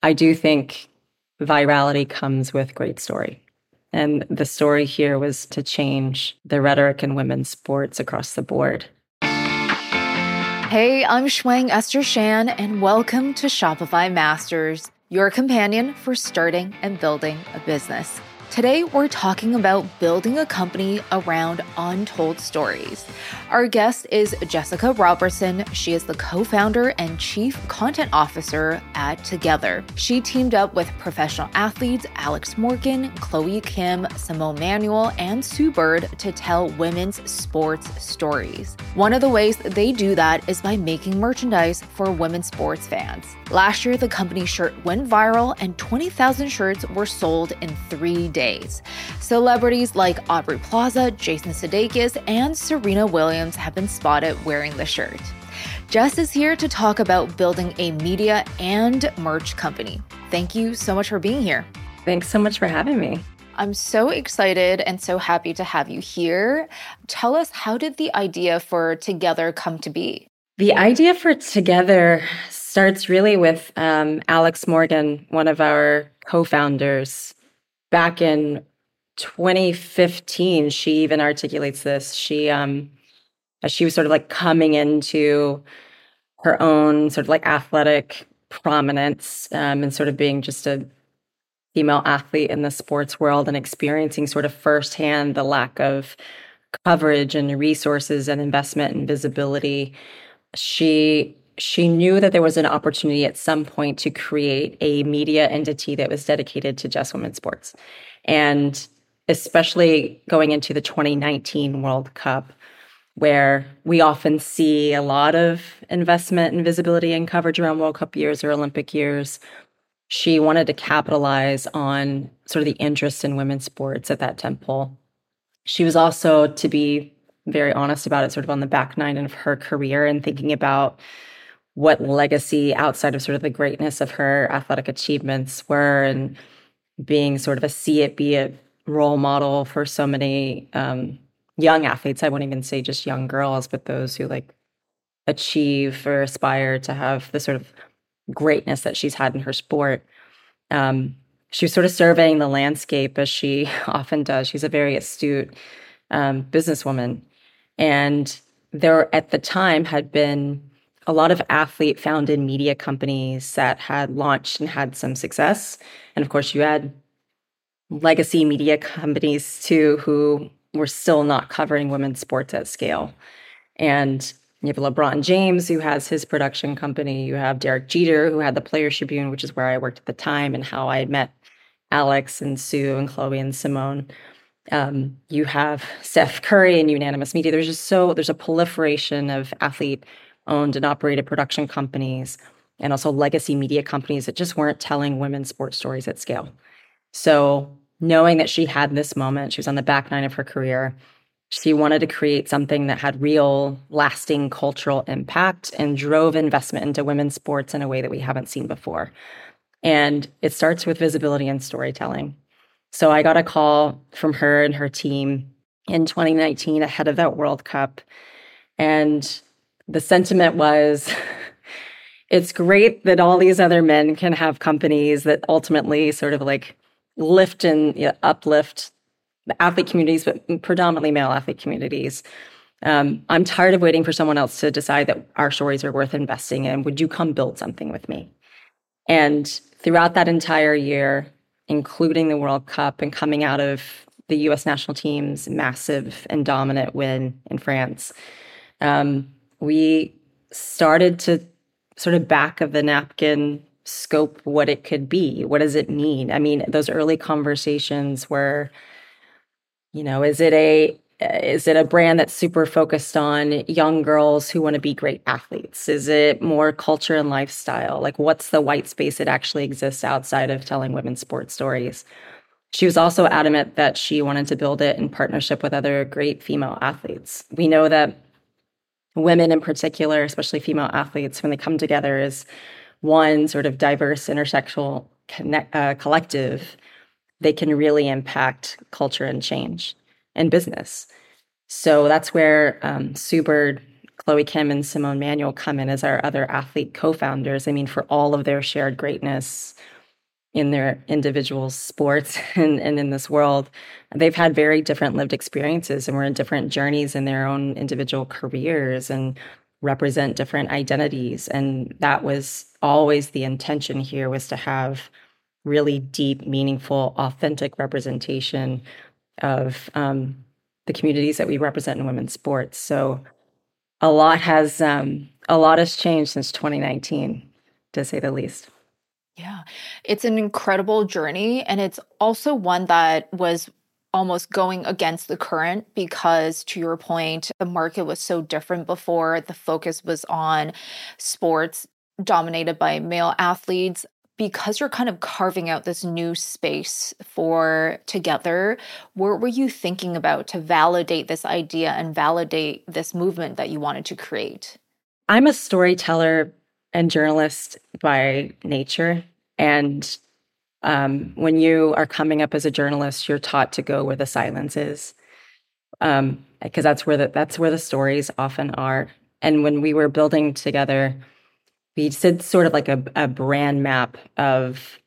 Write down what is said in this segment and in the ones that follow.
I do think virality comes with great story. And the story here was to change the rhetoric in women's sports across the board. Hey, I'm Shuang Esther Shan, and welcome to Shopify Masters, your companion for starting and building a business. Today, we're talking about building a company around untold stories. Our guest is Jessica Robertson. She is the co-founder and chief content officer at Together. She teamed up with professional athletes Alex Morgan, Chloe Kim, Simone Manuel, and Sue Bird to tell women's sports stories. One of the ways they do that is by making merchandise for women's sports fans. Last year, the company's shirt went viral and 20,000 shirts were sold in 3 days. Celebrities like Aubrey Plaza, Jason Sudeikis, and Serena Williams have been spotted wearing the shirt. Jess is here to talk about building a media and merch company. Thank you so much for being here. Thanks so much for having me. I'm so excited and so happy to have you here. Tell us, how did the idea for Together come to be? The idea for Together starts really with Alex Morgan, one of our co-founders. Back in 2015, she even articulates this. She, as she was sort of like coming into her own sort of like athletic prominence and sort of being just a female athlete in the sports world and experiencing sort of firsthand the lack of coverage and resources and investment and visibility, she knew that there was an opportunity at some point to create a media entity that was dedicated to just women's sports. And especially going into the 2019 World Cup, where we often see a lot of investment and visibility and coverage around World Cup years or Olympic years, she wanted to capitalize on sort of the interest in women's sports at that temple. She was also, to be very honest about it, sort of on the back nine of her career and thinking about what legacy outside of sort of the greatness of her athletic achievements were, and being sort of a see it, be it role model for so many young athletes. I wouldn't even say just young girls, but those who like achieve or aspire to have the sort of greatness that she's had in her sport. She was sort of surveying the landscape, as she often does. She's a very astute businesswoman. And there at the time had been a lot of athlete-founded media companies that had launched and had some success. And of course, you had legacy media companies too, who were still not covering women's sports at scale. And you have LeBron James, who has his production company. You have Derek Jeter, who had the Players Tribune, which is where I worked at the time and how I had met Alex and Sue and Chloe and Simone. You have Steph Curry and Unanimous Media. There's a proliferation of athlete-owned and operated production companies and also legacy media companies that just weren't telling women's sports stories at scale. So knowing that she had this moment, she was on the back nine of her career, she wanted to create something that had real, lasting cultural impact and drove investment into women's sports in a way that we haven't seen before. And it starts with visibility and storytelling. So I got a call from her and her team in 2019 ahead of that World Cup. And the sentiment was, it's great that all these other men can have companies that ultimately sort of like lift and uplift the athlete communities, but predominantly male athlete communities. I'm tired of waiting for someone else to decide that our stories are worth investing in. Would you come build something with me? And throughout that entire year, including the World Cup and coming out of the U.S. national team's massive and dominant win in France, we started to sort of back of the napkin scope what it could be. What does it mean? I mean, those early conversations were, is it a brand that's super focused on young girls who want to be great athletes? Is it more culture and lifestyle? Like, what's the white space that actually exists outside of telling women's sports stories? She was also adamant that she wanted to build it in partnership with other great female athletes. We know that women in particular, especially female athletes, when they come together as one sort of diverse intersectional collective, they can really impact culture and change and business. So that's where Sue Bird, Chloe Kim, and Simone Manuel come in as our other athlete co-founders. I mean, for all of their shared greatness, in their individual sports and in this world, they've had very different lived experiences and were in different journeys in their own individual careers and represent different identities. And that was always the intention here, was to have really deep, meaningful, authentic representation of the communities that we represent in women's sports. So a lot has changed since 2019, to say the least. Yeah, it's an incredible journey. And it's also one that was almost going against the current because, to your point, the market was so different before. The focus was on sports dominated by male athletes. Because you're kind of carving out this new space for Together, what were you thinking about to validate this idea and validate this movement that you wanted to create? I'm a storyteller and journalist by nature. And when you are coming up as a journalist, you're taught to go where the silence is, because that's where the stories often are. And when we were building Together, we did sort of like a brand map of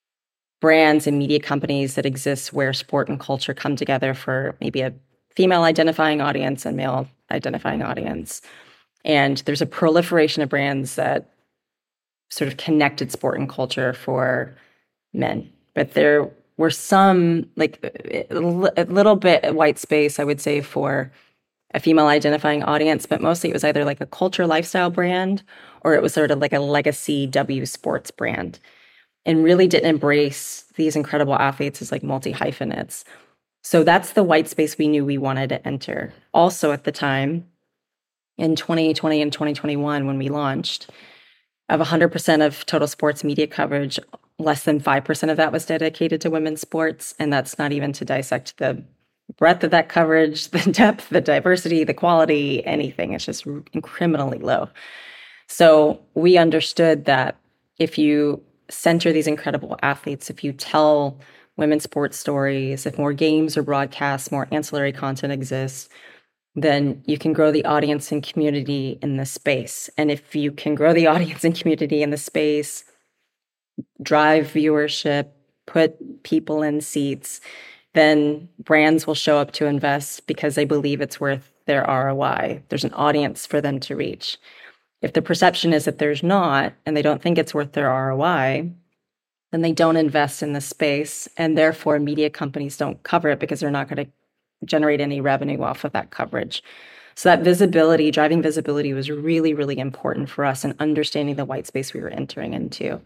brands and media companies that exist where sport and culture come together for maybe a female identifying audience and male identifying audience. And there's a proliferation of brands that sort of connected sport and culture for men. But there were some, like a little bit white space, I would say, for a female identifying audience, but mostly it was either like a culture lifestyle brand or it was sort of like a legacy W sports brand, and really didn't embrace these incredible athletes as like multi-hyphenates. So that's the white space we knew we wanted to enter. Also at the time, in 2020 and 2021, when we launched, of 100% of total sports media coverage, less than 5% of that was dedicated to women's sports. And that's not even to dissect the breadth of that coverage, the depth, the diversity, the quality, anything. It's just criminally low. So we understood that if you center these incredible athletes, if you tell women's sports stories, if more games are broadcast, more ancillary content exists, then you can grow the audience and community in the space. And if you can grow the audience and community in the space, drive viewership, put people in seats, then brands will show up to invest because they believe it's worth their ROI. There's an audience for them to reach. If the perception is that there's not, and they don't think it's worth their ROI, then they don't invest in the space, and therefore media companies don't cover it because they're not going to generate any revenue off of that coverage. So that visibility, driving visibility, was really, really important for us in understanding the white space we were entering into.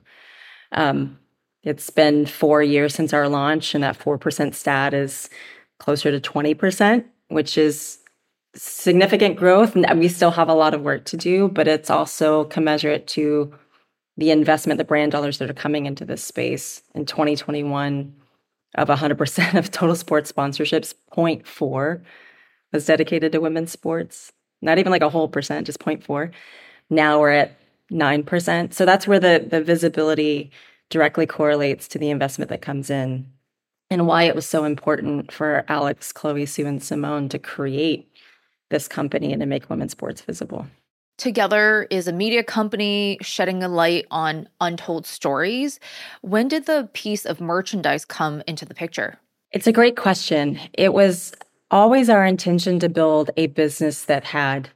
It's been 4 years since our launch, and that 4% stat is closer to 20%, which is significant growth. And we still have a lot of work to do, but it's also commensurate to the investment, the brand dollars that are coming into this space. In 2021, of 100% of total sports sponsorships, 0.4 was dedicated to women's sports. Not even like a whole percent, just 0.4. Now we're at 9%. So that's where the visibility directly correlates to the investment that comes in, and why it was so important for Alex, Chloe, Sue, and Simone to create this company and to make women's sports visible. Together is a media company shedding a light on untold stories. When did the piece of merchandise come into the picture? It's a great question. It was always our intention to build a business that had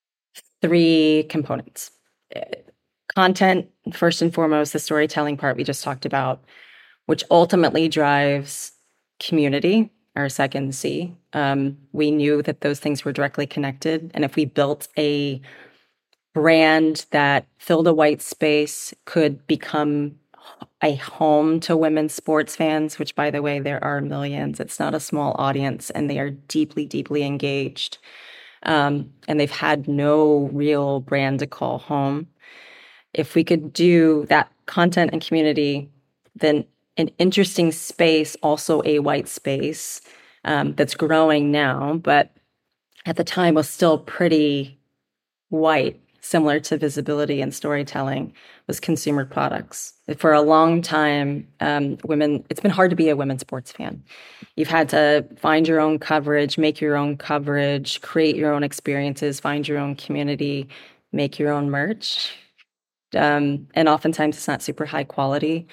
3 components. Content, first and foremost, the storytelling part we just talked about, which ultimately drives community, our second C. We knew that those things were directly connected. And if we built a brand that filled a white space, could become a home to women's sports fans, which, by the way, there are millions. It's not a small audience, and they are deeply, deeply engaged. And they've had no real brand to call home. If we could do that content and community, then an interesting space, also a white space that's growing now, but at the time was still pretty white, similar to visibility and storytelling, was consumer products. For a long time, it's been hard to be a women's sports fan. You've had to find your own coverage, make your own coverage, create your own experiences, find your own community, make your own merch. And oftentimes it's not super high quality.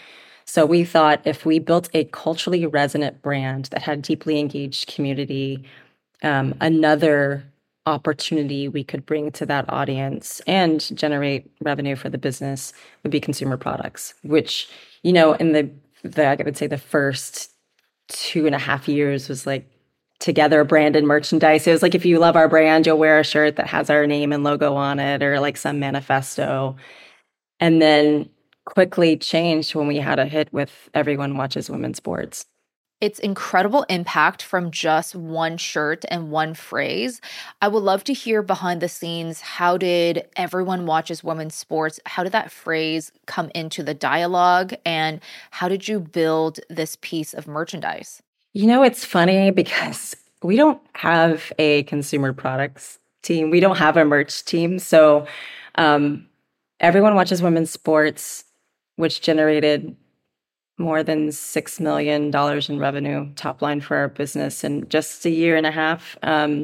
So we thought if we built a culturally resonant brand that had deeply engaged community, another opportunity we could bring to that audience and generate revenue for the business would be consumer products, which, in I would say the first 2.5 years was like together branded merchandise. It was like, if you love our brand, you'll wear a shirt that has our name and logo on it, or like some manifesto. And then quickly changed when we had a hit with Everyone Watches Women's Sports. It's incredible impact from just one shirt and one phrase. I would love to hear behind the scenes. How did Everyone Watches Women's Sports, how did that phrase come into the dialogue? And how did you build this piece of merchandise? It's funny because we don't have a consumer products team. We don't have a merch team. So Everyone Watches Women's Sports, which generated more than $6 million in revenue top line for our business in just a year and a half,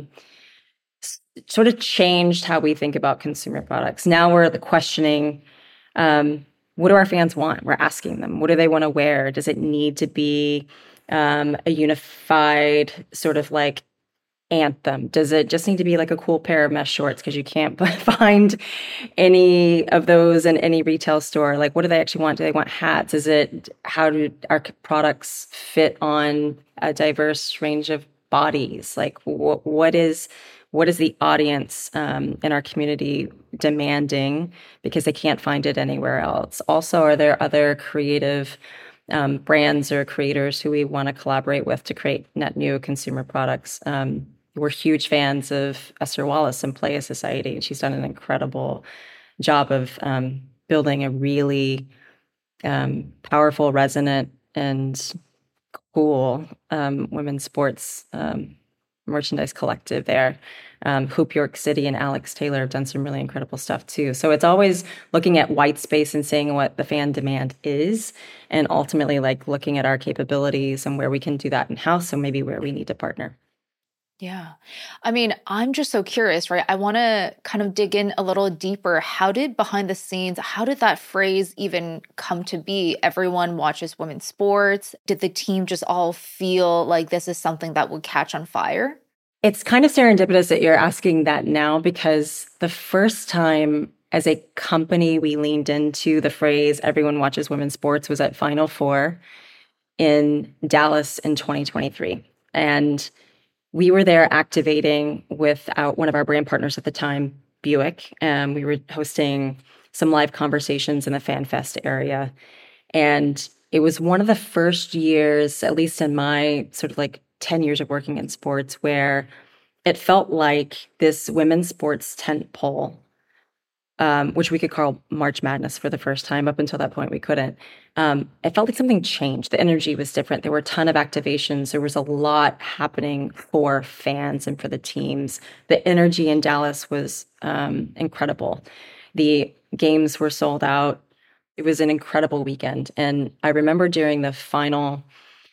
sort of changed how we think about consumer products. Now we're questioning, what do our fans want? We're asking them, what do they want to wear? Does it need to be a unified sort of like anthem? Does it just need to be like a cool pair of mesh shorts because you can't find any of those in any retail store? Like, what do they actually want? Do they want hats? How do our products fit on a diverse range of bodies? Like, what is the audience in our community demanding because they can't find it anywhere else? Also, are there other creative brands or creators who we want to collaborate with to create net new consumer products? We're huge fans of Esther Wallace and Playa Society, and she's done an incredible job of building a really powerful, resonant, and cool women's sports merchandise collective there. Hoop York City and Alex Taylor have done some really incredible stuff too. So it's always looking at white space and seeing what the fan demand is, and ultimately like looking at our capabilities and where we can do that in-house, so maybe where we need to partner. Yeah. I mean, I'm just so curious, right? I want to kind of dig in a little deeper. How did that phrase even come to be? Everyone watches women's sports. Did the team just all feel like this is something that would catch on fire? It's kind of serendipitous that you're asking that now, because the first time as a company we leaned into the phrase Everyone Watches Women's Sports was at Final Four in Dallas in 2023. And we were there activating with one of our brand partners at the time, Buick. We were hosting some live conversations in the FanFest area. And it was one of the first years, at least in my sort of like 10 years of working in sports, where it felt like this women's sports tent pole, which we could call March Madness for the first time. Up until that point, we couldn't. It felt like something changed. The energy was different. There were a ton of activations. There was a lot happening for fans and for the teams. The energy in Dallas was incredible. The games were sold out. It was an incredible weekend. And I remember during the final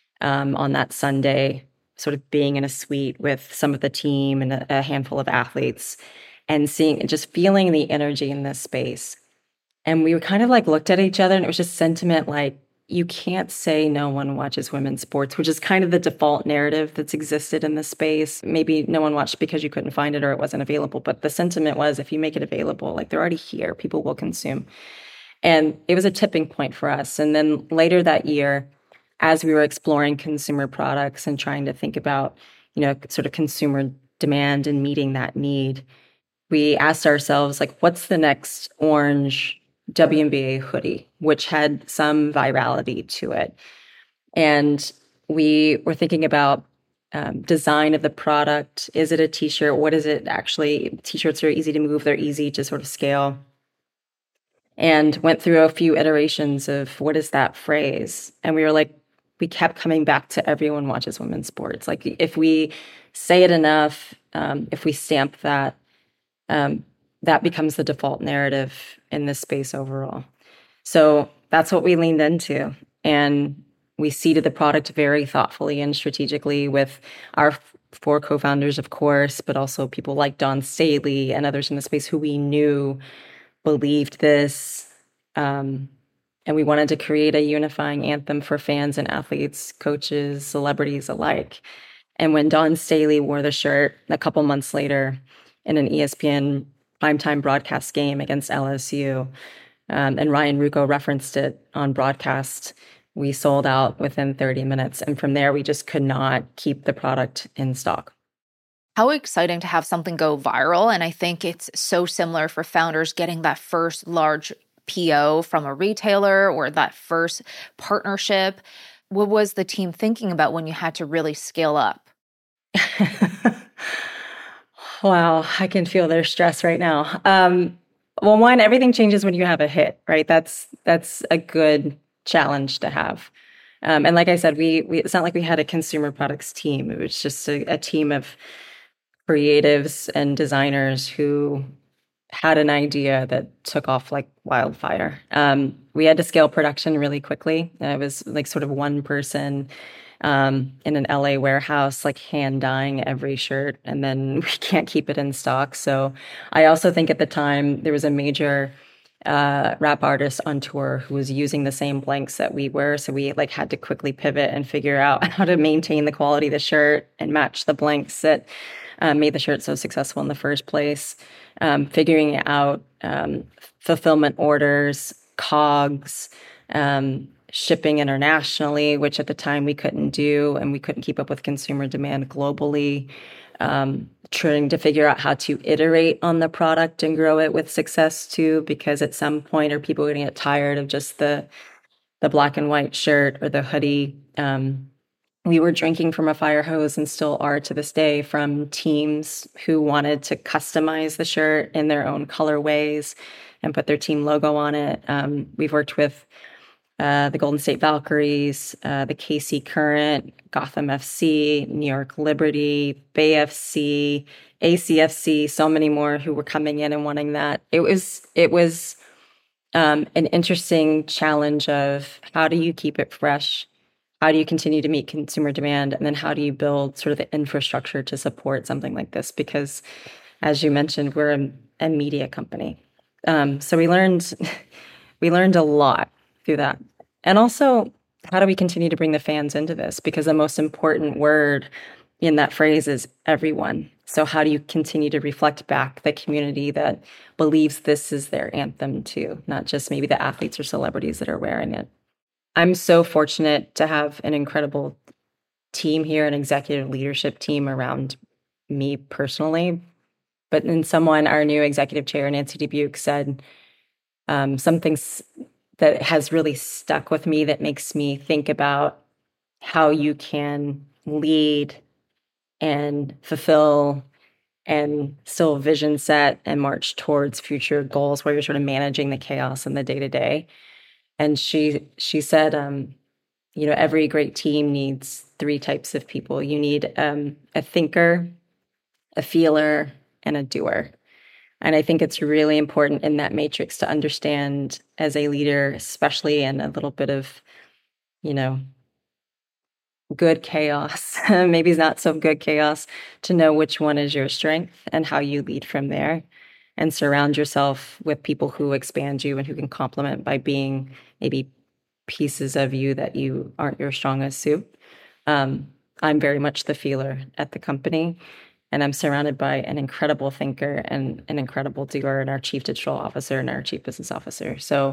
on that Sunday, sort of being in a suite with some of the team and a handful of athletes, and seeing and just feeling the energy in this space. And we kind of like looked at each other, and it was just sentiment like, you can't say no one watches women's sports, which is kind of the default narrative that's existed in this space. Maybe no one watched because you couldn't find it or it wasn't available. But the sentiment was, if you make it available, like they're already here, people will consume. And it was a tipping point for us. And then later that year, as we were exploring consumer products and trying to think about, sort of consumer demand and meeting that need, we asked ourselves, like, what's the next orange WNBA hoodie, which had some virality to it. And we were thinking about design of the product. Is it a t-shirt? What is it actually? T-shirts are easy to move. They're easy to sort of scale. And went through a few iterations of what is that phrase? And we were like, we kept coming back to Everyone Watches Women's Sports. Like, if we say it enough, if we stamp that, that becomes the default narrative in this space overall. So that's what we leaned into. And we seeded the product very thoughtfully and strategically with our 4 co-founders, of course, but also people like Dawn Staley and others in the space who we knew believed this, and And we wanted to create a unifying anthem for fans and athletes, coaches, celebrities alike. And when Dawn Staley wore the shirt a couple months later in an ESPN primetime broadcast game against LSU, and Ryan Ruocco referenced it on broadcast, we sold out within 30 minutes. And from there, we just could not keep the product in stock. How exciting to have something go viral. And I think it's so similar for founders getting that first large PO from a retailer or that first partnership. What was the team thinking about when you had to really scale up? Wow, I can feel their stress right now. Well, one, everything changes when you have a hit, right? That's a good challenge to have. And like I said, we it's not like we had a consumer products team. It was just a team of creatives and designers who had an idea that took off like wildfire. We had to scale production really quickly. It was like sort of one person in an LA warehouse, like hand dyeing every shirt, and then we can't keep it in stock. So I also think at the time there was a major rap artist on tour who was using the same blanks that we were. So we like had to quickly pivot and figure out how to maintain the quality of the shirt and match the blanks that made the shirt so successful in the first place. Figuring out fulfillment orders, COGS, shipping internationally, which at the time we couldn't do, and we couldn't keep up with consumer demand globally. Trying to figure out how to iterate on the product and grow it with success too, because at some point are people going to get tired of just the black and white shirt or the hoodie. We were drinking from a fire hose and still are to this day from teams who wanted to customize the shirt in their own colorways and put their team logo on it. We've worked with the Golden State Valkyries, the KC Current, Gotham FC, New York Liberty, Bay FC, ACFC, so many more who were coming in and wanting that. It was an interesting challenge of how do you keep it fresh? How do you continue to meet consumer demand? And then how do you build sort of the infrastructure to support something like this? Because as you mentioned, we're a media company. So we learned a lot through that. And also, how do we continue to bring the fans into this? Because the most important word in that phrase is everyone. So how do you continue to reflect back the community that believes this is their anthem too, not just maybe the athletes or celebrities that are wearing it? I'm so fortunate to have an incredible team here, an executive leadership team around me personally. But then our new executive chair, Nancy Dubuque, said something that has really stuck with me that makes me think about how you can lead and fulfill and still vision set and march towards future goals where you're sort of managing the chaos in the day-to-day. And she said, every great team needs three types of people. You need a thinker, a feeler, and a doer. And I think it's really important in that matrix to understand as a leader, especially in a little bit of, good chaos, maybe it's not so good chaos, to know which one is your strength and how you lead from there. And surround yourself with people who expand you and who can complement by being maybe pieces of you that you aren't your strongest suit. I'm very much the feeler at the company, and I'm surrounded by an incredible thinker and an incredible doer, and our chief digital officer and our chief business officer. So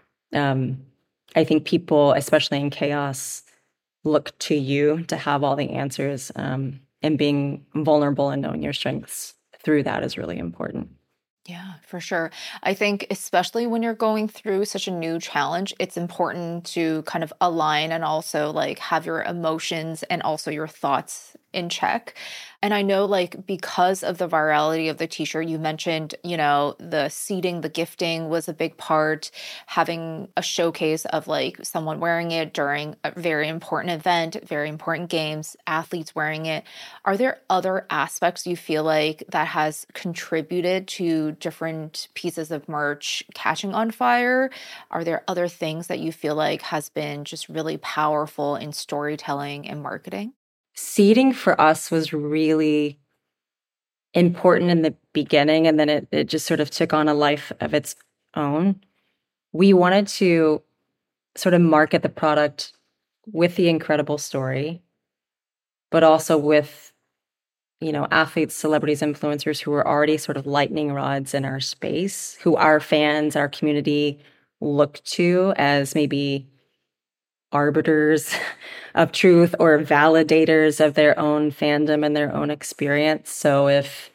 I think people, especially in chaos, look to you to have all the answers, and being vulnerable and knowing your strengths through that is really important. Yeah, for sure. I think especially when you're going through such a new challenge, it's important to kind of align and also like have your emotions and also your thoughts in check. And I know like because of the virality of the t-shirt, you mentioned, the seating, the gifting was a big part, having a showcase of like someone wearing it during a very important event, very important games, athletes wearing it. Are there other aspects you feel like that has contributed to different pieces of merch catching on fire? Are there other things that you feel like has been just really powerful in storytelling and marketing? Seating for us was really important in the beginning, and then it just sort of took on a life of its own. We wanted to sort of market the product with the incredible story, but also with, athletes, celebrities, influencers who are already sort of lightning rods in our space, who our fans, our community look to as maybe arbiters of truth or validators of their own fandom and their own experience. So if,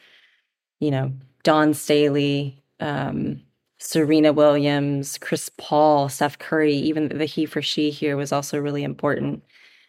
Dawn Staley, Serena Williams, Chris Paul, Steph Curry, even the he for she here was also really important.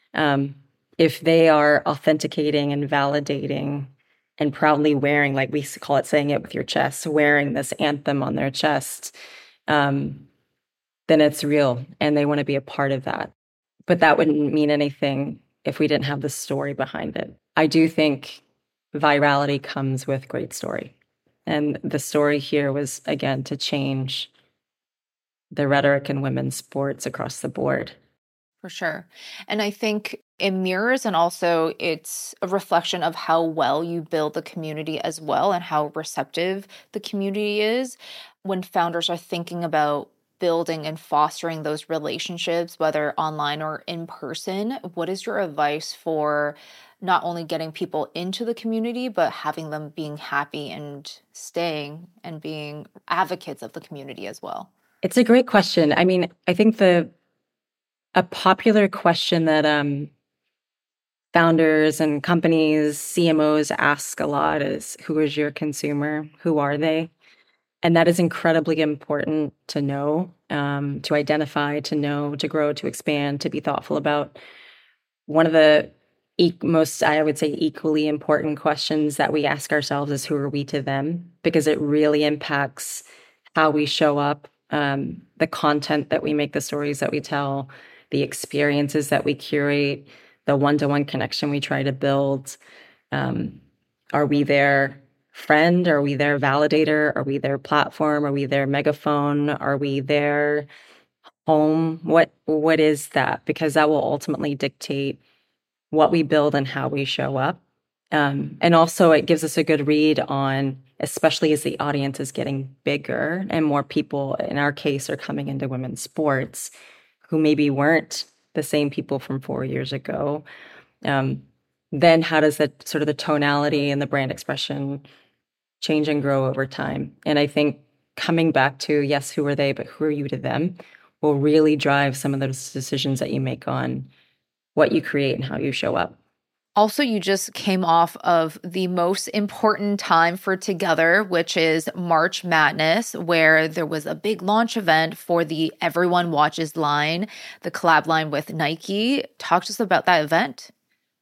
If they are authenticating and validating and proudly wearing, like we call it, saying it with your chest, wearing this anthem on their chest, then it's real and they want to be a part of that. But that wouldn't mean anything if we didn't have the story behind it. I do think virality comes with great story. And the story here was, again, to change the rhetoric in women's sports across the board. For sure. And I think it mirrors, and also it's a reflection of how well you build the community as well and how receptive the community is when founders are thinking about building and fostering those relationships, whether online or in person. What is your advice for not only getting people into the community, but having them being happy and staying and being advocates of the community as well? It's a great question. I mean, I think a popular question that founders and companies, CMOs ask a lot is, who is your consumer? Who are they? And that is incredibly important to know, to identify, to know, to grow, to expand, to be thoughtful about. One of the most, I would say, equally important questions that we ask ourselves is, who are we to them? Because it really impacts how we show up, the content that we make, the stories that we tell, the experiences that we curate, the one-to-one connection we try to build. Are we their friend? Are we their validator? Are we their platform? Are we their megaphone? Are we their home? What is that? Because that will ultimately dictate what we build and how we show up. And also it gives us a good read on, especially as the audience is getting bigger and more people, in our case, are coming into women's sports who maybe weren't the same people from 4 years ago. Then how does that sort of the tonality and the brand expression change and grow over time? And I think coming back to, yes, who are they, but who are you to them, will really drive some of those decisions that you make on what you create and how you show up. Also, you just came off of the most important time for Together, which is March Madness, where there was a big launch event for the Everyone Watches line, the collab line with Nike. Talk to us about that event.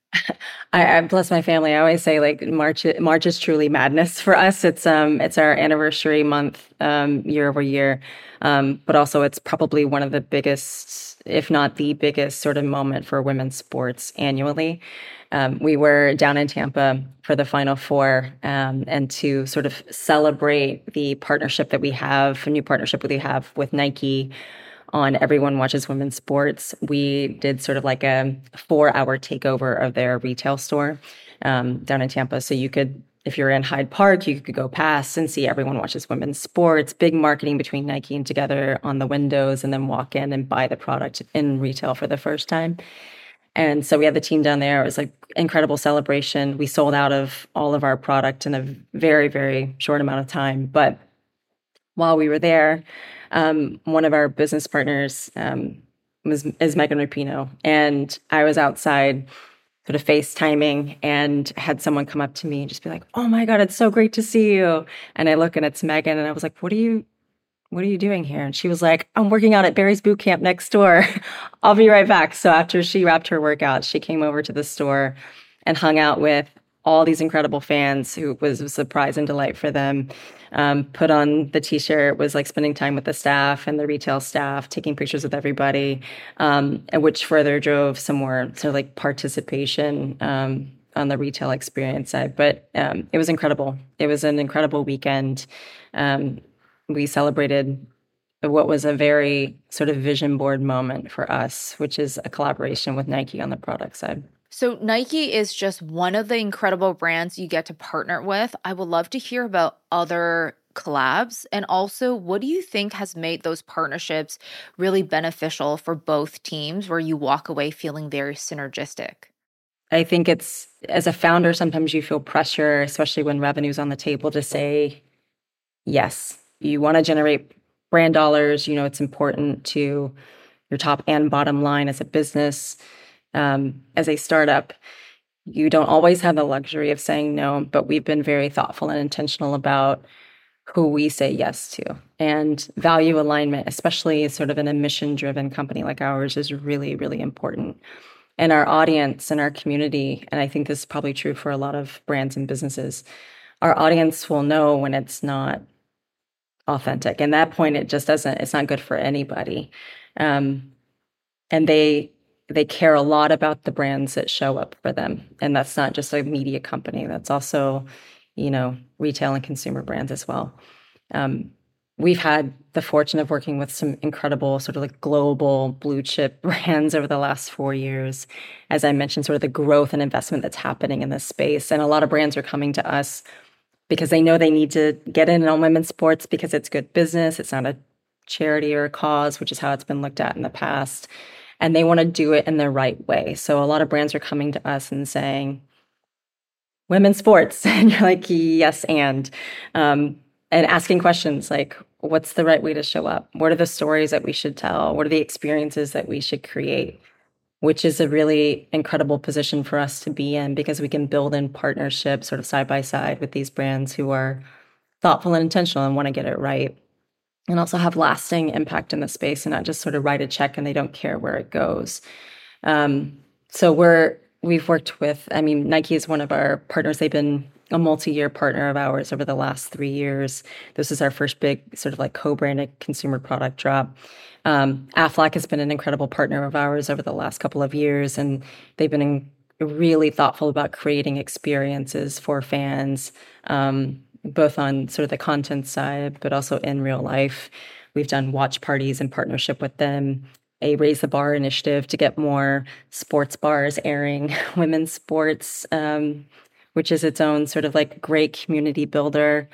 I bless my family. I always say, like, March is truly madness for us. It's our anniversary month, year over year, but also it's probably one of the biggest, if not the biggest, sort of moment for women's sports annually. We were down in Tampa for the Final Four, and to sort of celebrate the partnership that we have, a new partnership that we have with Nike on Everyone Watches Women's Sports. We did sort of like a 4-hour takeover of their retail store down in Tampa. So you could, if you're in Hyde Park, you could go past and see Everyone Watches Women's Sports, big marketing between Nike and Together on the windows, and then walk in and buy the product in retail for the first time. And so we had the team down there. It was like incredible celebration. We sold out of all of our product in a very, very short amount of time. But while we were there, one of our business partners is Megan Rapinoe. And I was outside sort of FaceTiming and had someone come up to me and just be like, "Oh my God, it's so great to see you." And I look and it's Megan, and I was like, What are you doing here? And she was like, "I'm working out at Barry's Boot Camp next door. I'll be right back." So after she wrapped her workout, she came over to the store and hung out with all these incredible fans, who was a surprise and delight for them. Put on the t-shirt, was like spending time with the staff and the retail staff, taking pictures with everybody, and which further drove some more sort of like participation on the retail experience side. But it was incredible. It was an incredible weekend. We celebrated what was a very sort of vision board moment for us, which is a collaboration with Nike on the product side. So Nike is just one of the incredible brands you get to partner with. I would love to hear about other collabs? And also, what do you think has made those partnerships really beneficial for both teams where you walk away feeling very synergistic? I think it's, as a founder, sometimes you feel pressure, especially when revenue's on the table, to say yes. You want to generate brand dollars. It's important to your top and bottom line as a business. As a startup, you don't always have the luxury of saying no, but we've been very thoughtful and intentional about who we say yes to. And value alignment, especially sort of in a mission-driven company like ours, is really, really important. And our audience and our community, and I think this is probably true for a lot of brands and businesses, our audience will know when it's not authentic. And at that point, it's not good for anybody. And they care a lot about the brands that show up for them. And that's not just a media company. That's also, retail and consumer brands as well. We've had the fortune of working with some incredible sort of like global blue chip brands over the last 4 years. As I mentioned, sort of the growth and investment that's happening in this space. And a lot of brands are coming to us because they know they need to get in on women's sports because it's good business. It's not a charity or a cause, which is how it's been looked at in the past. And they want to do it in the right way. So a lot of brands are coming to us and saying, women's sports. And you're like, yes, and asking questions like, what's the right way to show up? What are the stories that we should tell? What are the experiences that we should create? Which is a really incredible position for us to be in because we can build in partnerships sort of side by side with these brands who are thoughtful and intentional and want to get it right, and also have lasting impact in the space and not just sort of write a check and they don't care where it goes. So we've worked with, Nike is one of our partners. They've been a multi-year partner of ours over the last 3 years. This is our first big sort of like co-branded consumer product drop. Aflac has been an incredible partner of ours over the last couple of years, and they've been really thoughtful about creating experiences for fans, both on sort of the content side, but also in real life. We've done watch parties in partnership with them, a Raise the Bar initiative to get more sports bars airing women's sports, which is its own sort of like great community builder.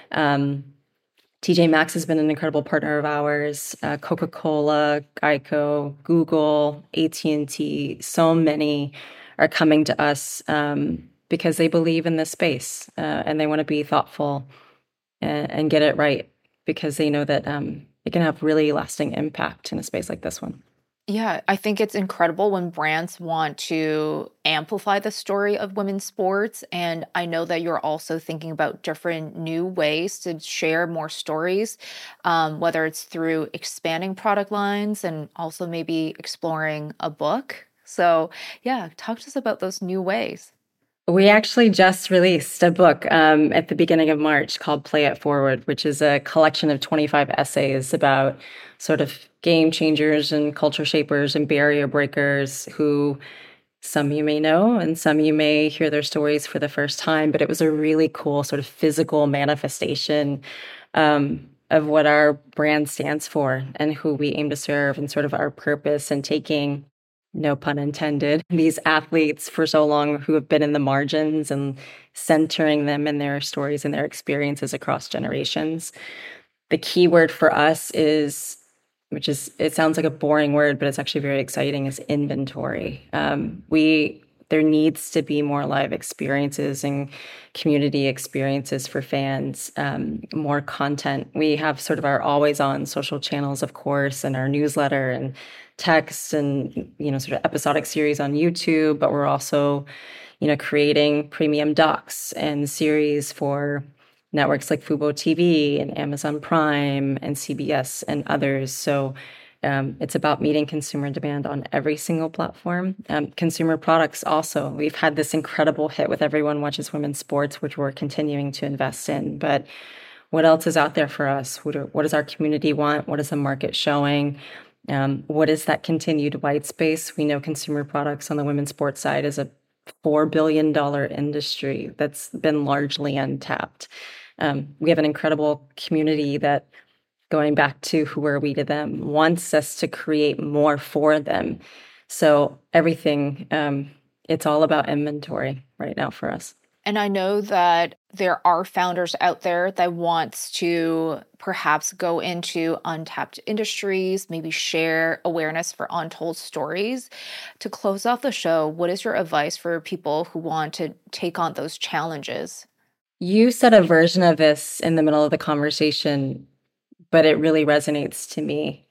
TJ Maxx has been an incredible partner of ours. Coca-Cola, Geico, Google, AT&T, so many are coming to us because they believe in this space and they want to be thoughtful and get it right because they know that it can have really lasting impact in a space like this one. Yeah, I think it's incredible when brands want to amplify the story of women's sports. And I know that you're also thinking about different new ways to share more stories, whether it's through expanding product lines and also maybe exploring a book. So yeah, talk to us about those new ways. We actually just released a book at the beginning of March called Play It Forward, which is a collection of 25 essays about sort of game changers and culture shapers and barrier breakers who some you may know and some you may hear their stories for the first time. But it was a really cool sort of physical manifestation of what our brand stands for and who we aim to serve and sort of our purpose, and taking, no pun intended, these athletes for so long who have been in the margins and centering them in their stories and their experiences across generations. The key word for us is, it sounds like a boring word, but it's actually very exciting, is inventory. There needs to be more live experiences and community experiences for fans, more content. We have sort of our always on social channels, of course, and our newsletter and text and, sort of episodic series on YouTube, but we're also, creating premium docs and series for networks like Fubo TV and Amazon Prime and CBS and others. So it's about meeting consumer demand on every single platform. Consumer products also. We've had this incredible hit with Everyone Watches Women's Sports, which we're continuing to invest in. But what else is out there for us? What does our community want? What is the market showing? What is that continued white space? We know consumer products on the women's sports side is a $4 billion industry that's been largely untapped. We have an incredible community that, going back to who are we to them, wants us to create more for them. So everything, it's all about inventory right now for us. And I know that there are founders out there that wants to perhaps go into untapped industries, maybe share awareness for untold stories. To close off the show, what is your advice for people who want to take on those challenges? You said a version of this in the middle of the conversation, but it really resonates to me.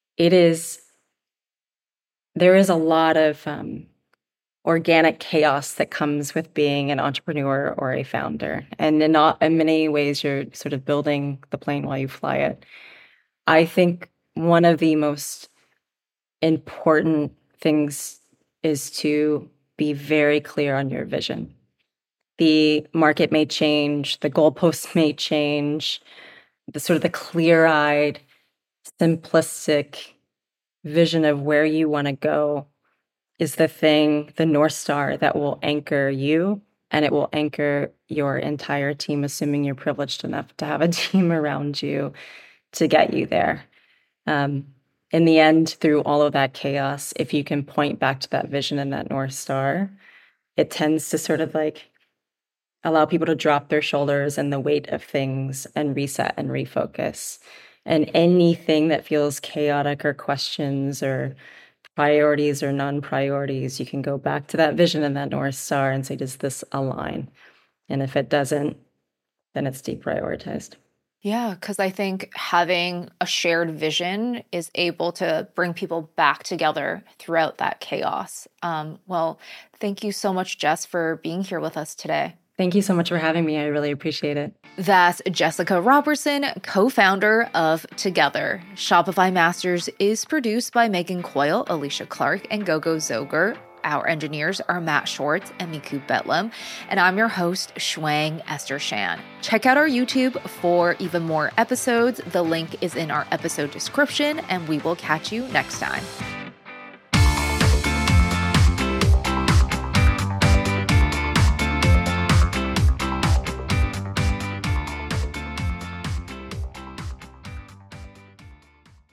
There is a lot of organic chaos that comes with being an entrepreneur or a founder. And in many ways, you're sort of building the plane while you fly it. I think one of the most important things is to be very clear on your vision. The market may change, the goalposts may change, the clear-eyed, simplistic vision of where you want to go is the North Star that will anchor you, and it will anchor your entire team, assuming you're privileged enough to have a team around you to get you there. In the end, through all of that chaos, if you can point back to that vision and that North Star, it tends to sort of like allow people to drop their shoulders and the weight of things and reset and refocus. And anything that feels chaotic or questions or priorities or non-priorities, you can go back to that vision and that North Star and say, does this align? And if it doesn't, then it's deprioritized. Yeah, because I think having a shared vision is able to bring people back together throughout that chaos. Well, thank you so much, Jess, for being here with us today. Thank you so much for having me. I really appreciate it. That's Jessica Robertson, co-founder of Together. Shopify Masters is produced by Megan Coyle, Alicia Clark, and Gogo Zoger. Our engineers are Matt Schwartz and Miku Betlam. And I'm your host, Shuang Esther Shan. Check out our YouTube for even more episodes. The link is in our episode description, and we will catch you next time.